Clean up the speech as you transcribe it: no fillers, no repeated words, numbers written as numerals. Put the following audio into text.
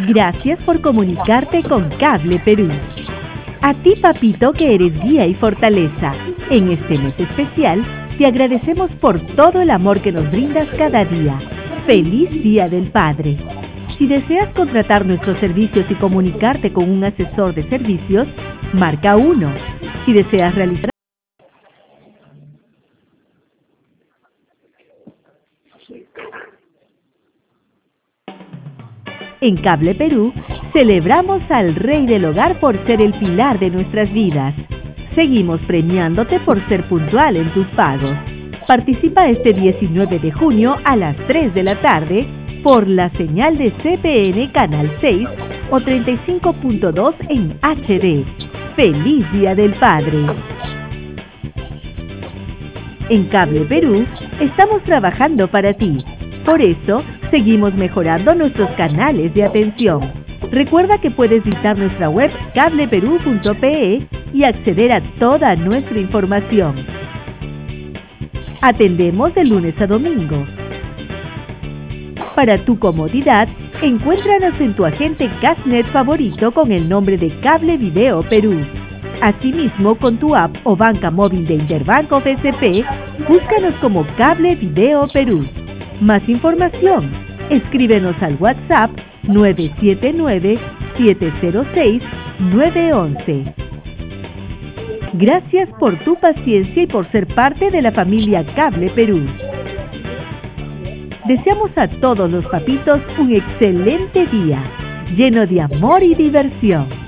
Gracias por comunicarte con Cable Perú. A ti, papito, que eres guía y fortaleza. En este mes especial, te agradecemos por todo el amor que nos brindas cada día. ¡Feliz Día del Padre! Si deseas contratar nuestros servicios y comunicarte con un asesor de servicios, marca 1. Si deseas realizar En Cable Perú, celebramos al Rey del Hogar por ser el pilar de nuestras vidas. Seguimos premiándote por ser puntual en tus pagos. Participa este 19 de junio a las 3 de la tarde por la señal de CPN Canal 6 o 35.2 en HD. ¡Feliz Día del Padre! En Cable Perú, estamos trabajando para ti. Por eso, seguimos mejorando nuestros canales de atención. Recuerda que puedes visitar nuestra web cableperú.pe y acceder a toda nuestra información. Atendemos de lunes a domingo. Para tu comodidad, encuéntranos en tu agente Cashnet favorito con el nombre de Cable Video Perú. Asimismo, con tu app o banca móvil de Interbanco BCP, búscanos como Cable Video Perú. Más información, escríbenos al WhatsApp 979-706-911. Gracias por tu paciencia y por ser parte de la familia Cable Perú. Deseamos a todos los papitos un excelente día, lleno de amor y diversión.